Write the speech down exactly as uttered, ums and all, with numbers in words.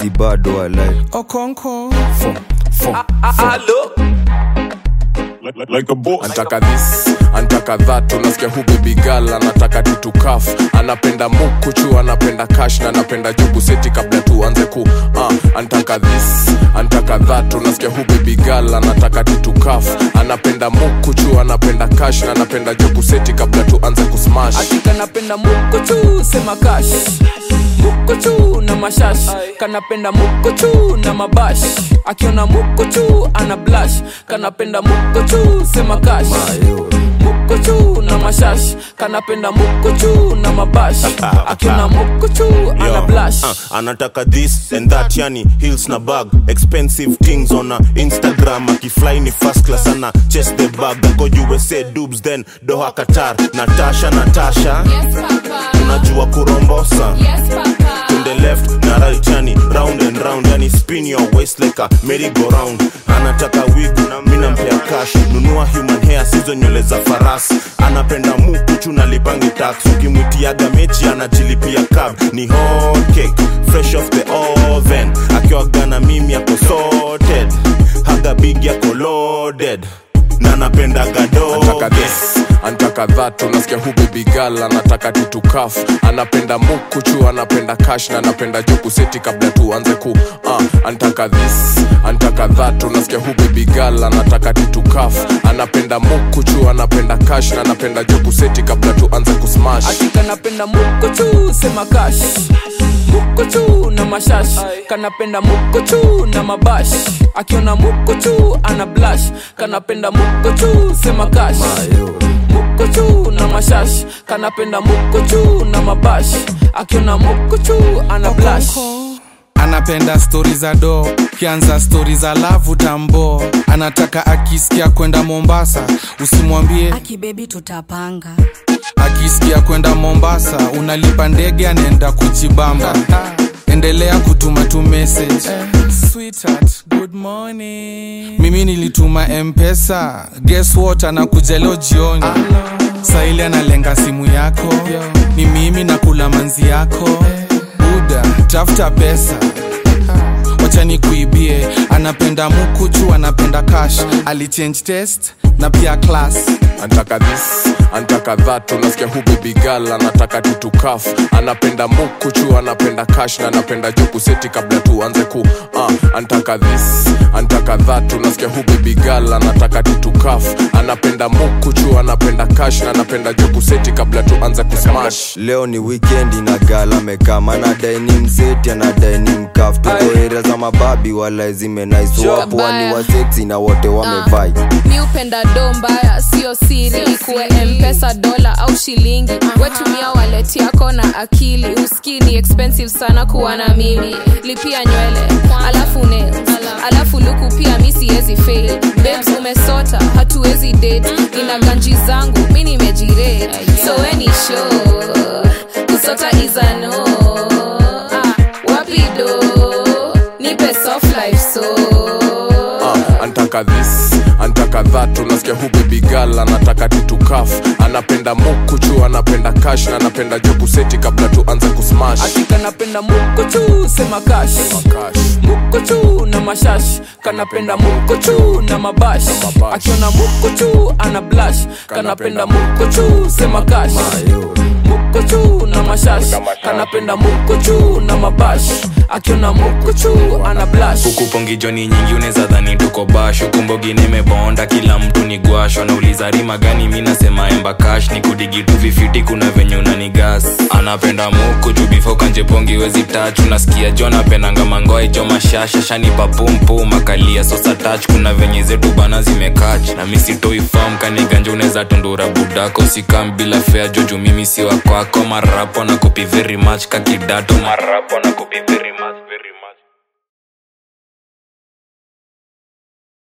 si bado alai Okonko Fo, fo, fo. Hello. Like, like, like a boss. Antaka this, antaka that. Unasikia hu baby girl anataka titu kaf. Anapenda mukuchu, anapenda cash na anapenda jubu seti kabla tuanze ku uh, antaka this, antaka that. Unasikia hu baby girl anataka titu kaf. Anapenda mukuchu, anapenda cash na anapenda jubu seti kabla tuanze ku smash. Atika napenda mukuchu, sema cash. Mukuchu na mashash. Kanapenda mukuchu na mabash. Akiona mukuchu ana blush. Kanapenda mukuchu, sema cash. Mukuchu na mashash. Kanapenda mukuchu na mabash. Akiona mukuchu ana blush. uh, Anataka this and that, yani heels na bag. Expensive things on a Instagram. Akifly ni first class ana chest the bag. Ako U S A dubs then Doha Qatar. Natasha, Natasha, Yes papa, unajua kurombosa. yes papa. To the left na right, yani round and round, yani spin your waist like a merry-go-round. Anataka wig na mina mpea cash. Nunua human hair, sizo nywele za faras. Anapenda mukuchu na lipangi tax. Ukimwitiaga mechi anajilipia cab. Ni hot cake, fresh off the oven. Akiwa gana mimi yako sorted. Haga big yako loaded. Na napenda gado. Antaka this, antaka that. Unasikia hu baby girl anataka titu kaf. Anapenda mukuchu, anapenda cash na anapenda jubu seti kabla tuanze ku uh, antaka this, antaka that. Unasikia hu baby girl anataka titu kaf. Anapenda mukuchu, anapenda cash na anapenda jubu seti kabla tuanze ku smash. Atika napenda mukuchu, sema cash. Mukuchu na mashash. Kanapenda mukuchu na mabash. Akiona mukuchu ana blush. Kanapenda mukuchu, sema cash. Mukuchu na mashash. Kanapenda mukuchu na mabash. Akiona mukuchu ana blush. Anapenda story za do, kianza story za love tambo. Anataka akisikia kwenda Mombasa, usimwambie Aki baby tutapanga. akisikia kwenda Mombasa, unalipa ndege anaenda kujibamba. Endelea kutuma tu message. Sweetheart, good morning. Mimi nilituma M-Pesa. Guess what, anakuja leo jioni. Saili analenga simu yako. Ni mimi nakula manzi yako. Buda, tafuta pesa. Wacha nikuibie. Anapenda mukuchu, anapenda cash. Ali change test na pia class. Antaka this, antaka that. Unasikia hu baby girl anataka titu kaf. Anapenda mukuchu, anapenda cash na anapenda jubu seti kabla tuanze ku uh, antaka this, antaka that. Unasikia hu baby girl anataka titu kaf. Anapenda mukuchu, anapenda cash na anapenda jubu seti kabla tuanze ku smash. Leo ni weekend na gala mekama. Anadai ni mseti, anadai ni mkaf. Tuko area za mababi wala zime nice. Wapo wani wa sexy na wote wamevai. Mi upenda do mbaya, sio siri. Ikuwe M-Pesa, dola au shilingi. Wetumia wallet yako na akili. Uski ni expensive sana kuwa na mimi. Lipia nywele, alafu nails, alafu luku pia mi siezi fail. Babes umesota, hatuwezi date. Nina ganji zangu, mi nimejirate. So any show, kusota is a no. Ah, wapi do, nipe soft life so uh, antaka this, antaka that. Unasikia hu baby girl anataka titu kaf. Anapenda mukuchu, anapenda cash na anapenda jubu seti kabla tuanze ku smash. Atika napenda mukuchu, sema cash. Mukuchu na mashash. Kanapenda mukuchu na mabash. Akiona mukuchu ana blush. Kanapenda mukuchu, sema cash. Mukuchu na mashash. Kanapenda mukuchu na mabash. Akiona mukuchu ana blush. Huku pongi joni nyingi uneza dhani tuko bash. Huku mbogi nimebonda kila mtu ni guash. Wanauliza rima gani mi nasema emba cash. Ni kudigi tu vifiti kuna venye unanigas. Anapenda mukuchu before kanje pongi wezi touch. Unasikia jona penanga mangoi joma shasha. Shani papumpu makalia sosa touch. Kuna venye zetu bana zimekach. Na misi toi farm kaniganja uneza tundura budako. Sikam bila fair joju mimi si wakwako. Marapo na kupi very much kakidato. Marapo na kupi very